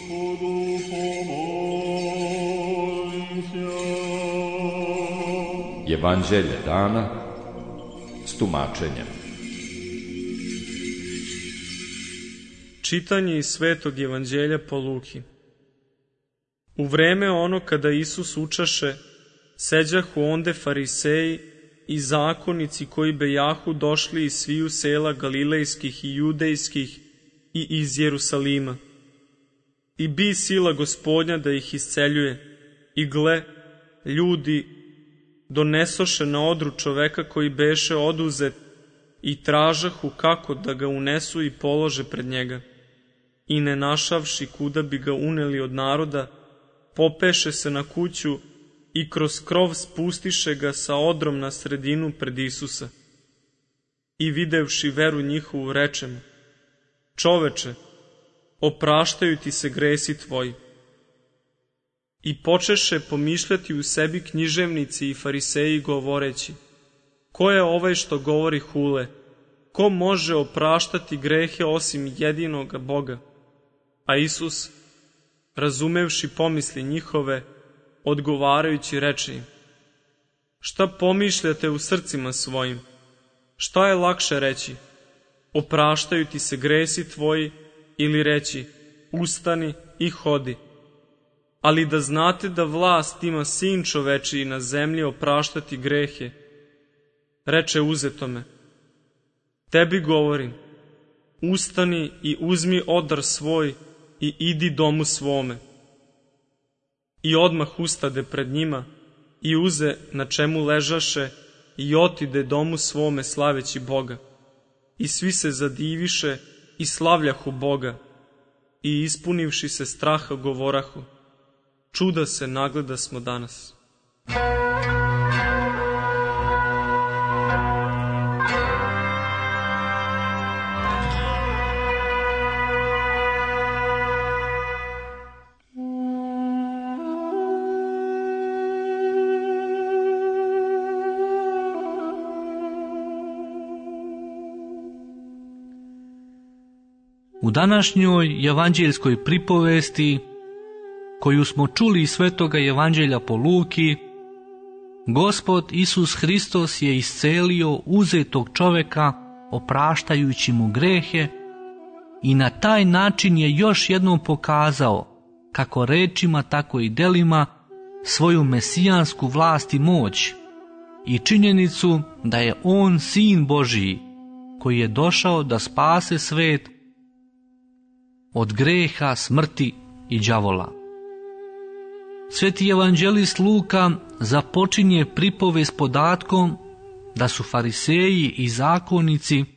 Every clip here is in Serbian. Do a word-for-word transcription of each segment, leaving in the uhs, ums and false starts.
Evanđelje dana s tumačenjem. Čitanje iz Svetog Evanđelja po Luki. U vreme ono kada Isus učaše, seđahu onde fariseji i zakonici koji bejahu došli iz sviju sela galilejskih i judejskih i iz Jerusalima. I bi sila Gospodnja da ih isceljuje, i gle, ljudi donesoše na odru čoveka koji beše oduzet i tražahu kako da ga unesu i polože pred njega. I ne našavši kuda bi ga uneli od naroda, popeše se na kuću i kroz krov spustiše ga sa odrom na sredinu pred Isusa. I videvši veru njihovu reče mu: Čoveče, opraštaju ti se gresi tvoji. I počeše pomišljati u sebi književnici i fariseji govoreći: Ko je ovaj što govori hule? Ko može opraštati grehe osim jedinoga Boga? A Isus, razumevši pomisli njihove, odgovarajući reče im: Šta pomišljate u srcima svojim? Šta je lakše reći? Opraštaju ti se gresi tvoji, ili reći: Ustani i hodi. Ali da znate da vlast ima Sin čovečiji na zemlji opraštati grehe. Reče uzetome: Tebi govorim, ustani i uzmi odar svoj i idi domu svome. I odmah ustade pred njima i uze na čemu ležaše i otide domu svome slaveći Boga. I svi se zadiviše i slavljahu Boga i ispunivši se straha govorahu: Čuda se nagleda smo danas. U današnjoj evanđeljskoj pripovesti, koju smo čuli iz Svetoga Evanđelja po Luki, Gospod Isus Hristos je iscelio uzetog čoveka opraštajući mu grehe i na taj način je još jednom pokazao, kako rečima tako i delima, svoju mesijansku vlast i moć i činjenicu da je On Sin Božiji koji je došao da spase svet od greha, smrti i đavola. Sveti evanđelist Luka započinje pripovest podatkom da su fariseji i zakonici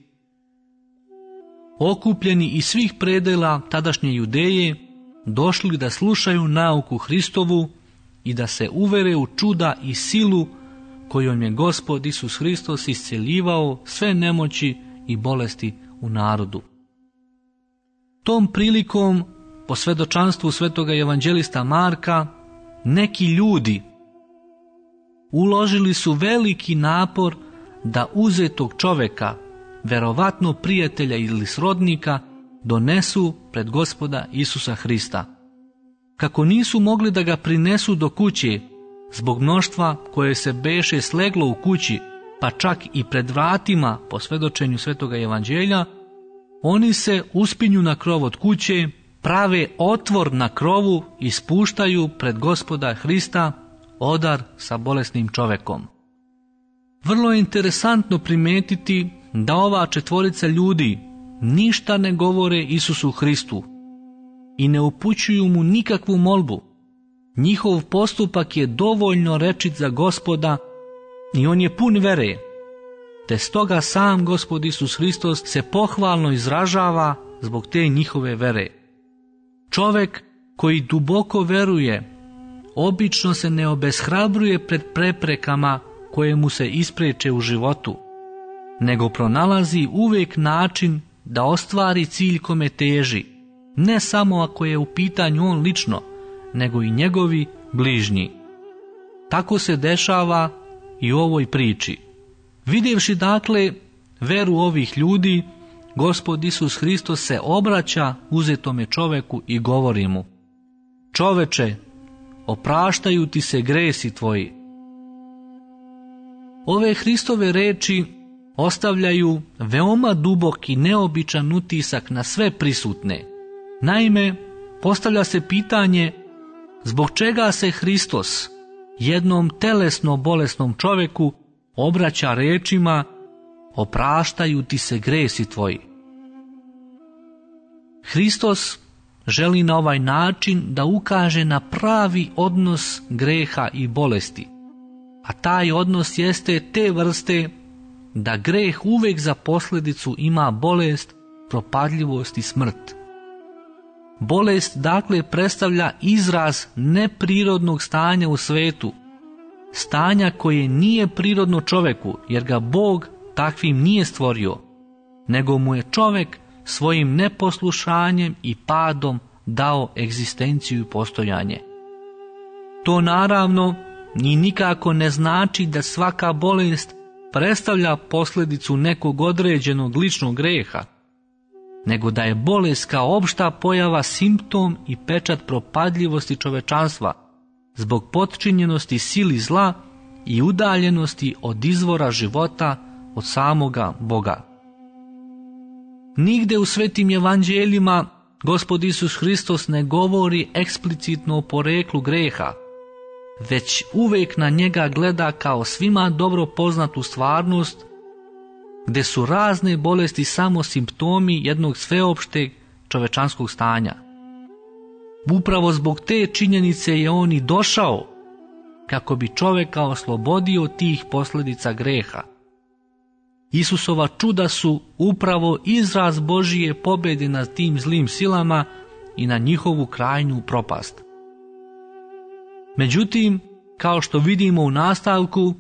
okupljeni iz svih predela tadašnje Judeje došli da slušaju nauku Hristovu i da se uvere u čuda i silu kojom je Gospod Isus Hristos isceljivao sve nemoći i bolesti u narodu. Tom prilikom, po svedočanstvu svetoga evanđelista Marka, neki ljudi uložili su veliki napor da uzetog čoveka, verovatno prijatelja ili srodnika, donesu pred Gospoda Isusa Hrista. Kako nisu mogli da ga prinesu do kuće, zbog mnoštva koje se beše sleglo u kući, pa čak i pred vratima po svedočenju svetoga evanđelja, oni se uspinju na krov od kuće, prave otvor na krovu i spuštaju pred Gospoda Hrista odar sa bolesnim čovekom. Vrlo je interesantno primetiti da ova četvorica ljudi ništa ne govore Isusu Hristu i ne upućuju mu nikakvu molbu. Njihov postupak je dovoljno rečit za Gospoda i on je pun vere. Te stoga sam Gospod Isus Hristos se pohvalno izražava zbog te njihove vere. Čovek koji duboko veruje, obično se ne obeshrabruje pred preprekama koje mu se ispreče u životu, nego pronalazi uvijek način da ostvari cilj kome teži, ne samo ako je u pitanju on lično, nego i njegovi bližnji. Tako se dešava i u ovoj priči. Vidjevši dakle veru ovih ljudi, Gospod Isus Hristos se obraća uzetome čoveku i govori mu: čoveče, opraštaju ti se gresi tvoji. Ove Hristove reči ostavljaju veoma dubok i neobičan utisak na sve prisutne. Naime, postavlja se pitanje zbog čega se Hristos jednom telesno bolesnom čoveku obraća rečima opraštaju ti se gresi tvoji. Hristos želi na ovaj način da ukaže na pravi odnos greha i bolesti, a taj odnos jeste te vrste da greh uvijek za posljedicu ima bolest, propadljivost i smrt. Bolest dakle predstavlja izraz neprirodnog stanja u svetu, stanja koje nije prirodno čoveku, jer ga Bog takvim nije stvorio, nego mu je čovek svojim neposlušanjem i padom dao egzistenciju i postojanje. To naravno ni nikako ne znači da svaka bolest predstavlja posljedicu nekog određenog ličnog greha, nego da je bolest kao opšta pojava simptom i pečat propadljivosti čovečanstva zbog potčinjenosti sili zla i udaljenosti od izvora života od samoga Boga. Nigde u svetim evanđeljima Gospod Isus Hristos ne govori eksplicitno o poreklu greha, već uvijek na njega gleda kao svima dobro poznatu stvarnost, gdje su razne bolesti samo simptomi jednog sveopšteg čovečanskog stanja. Upravo zbog te činjenice je on i došao, kako bi čoveka oslobodio tih posljedica greha. Isusova čuda su upravo izraz Božije pobjede nad tim zlim silama i na njihovu krajnju propast. Međutim, kao što vidimo u nastavku,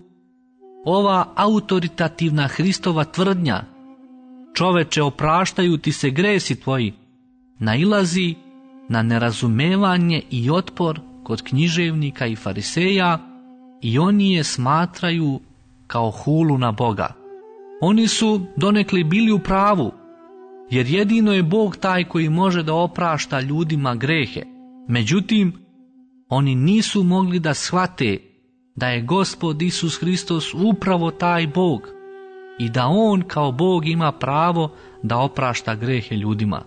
ova autoritativna Hristova tvrdnja, čoveče opraštaju ti se gresi tvoji, nailazi na nerazumevanje i otpor kod književnika i fariseja i oni je smatraju kao hulu na Boga. Oni su donekle bili u pravu, jer jedino je Bog taj koji može da oprašta ljudima grehe. Međutim, oni nisu mogli da shvate da je Gospod Isus Hristos upravo taj Bog i da On kao Bog ima pravo da oprašta grehe ljudima.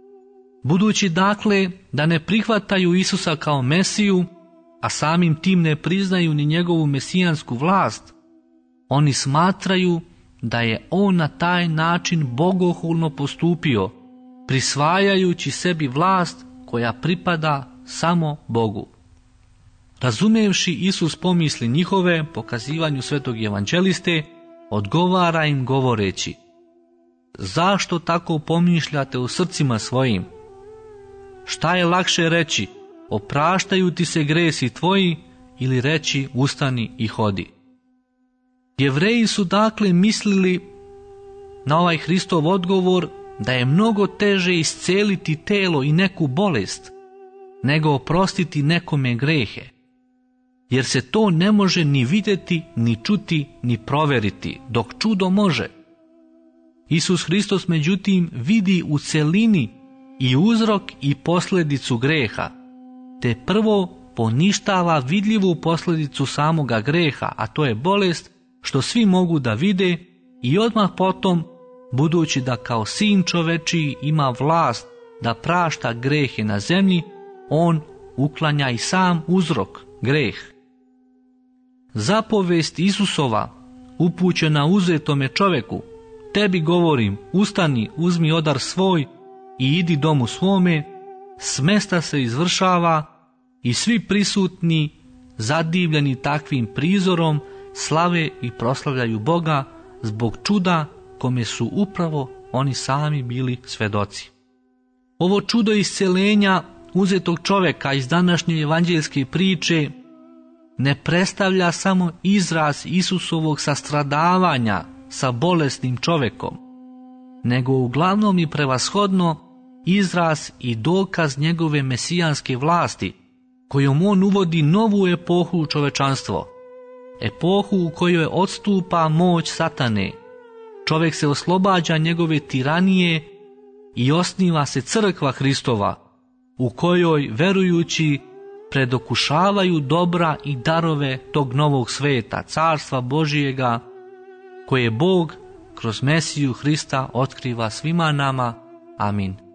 Budući dakle da ne prihvataju Isusa kao Mesiju, a samim tim ne priznaju ni njegovu mesijansku vlast, oni smatraju da je on na taj način bogohulno postupio, prisvajajući sebi vlast koja pripada samo Bogu. Razumevši Isus pomisli njihove, pokazivanju svetog evanđeliste, odgovara im govoreći: zašto tako pomišljate u srcima svojim? Šta je lakše reći, opraštaju ti se gresi tvoji, ili reći ustani i hodi? Jevreji su dakle mislili na ovaj Hristov odgovor da je mnogo teže isceliti telo i neku bolest, nego oprostiti nekome grehe, jer se to ne može ni vidjeti, ni čuti, ni proveriti, dok čudo može. Isus Hristos međutim vidi u celini i uzrok i posljedicu greha, te prvo poništava vidljivu posljedicu samoga greha, a to je bolest, što svi mogu da vide, i odmah potom, budući da kao sin čovečiji ima vlast da prašta grehe na zemlji, on uklanja i sam uzrok, greh. Zapovest Isusova, upućena uzetome čoveku, tebi govorim, ustani, uzmi odar svoj i idi domu svome, smesta se izvršava i svi prisutni, zadivljeni takvim prizorom, slave i proslavljaju Boga zbog čuda kome su upravo oni sami bili svedoci. Ovo čudo isceljenja uzetog čoveka iz današnje evanđeljske priče ne predstavlja samo izraz Isusovog sastradavanja sa bolesnim čovekom, nego uglavnom i prevashodno izraz i dokaz njegove mesijanske vlasti, kojom on uvodi novu epohu u čovečanstvo, epohu u kojoj odstupa moć satane. Čovjek se oslobađa njegove tiranije i osniva se crkva Hristova, u kojoj, verujući predokušavaju dobra i darove tog novog sveta, carstva Božijega, koje Bog kroz Mesiju Hrista otkriva svima nama. Amin.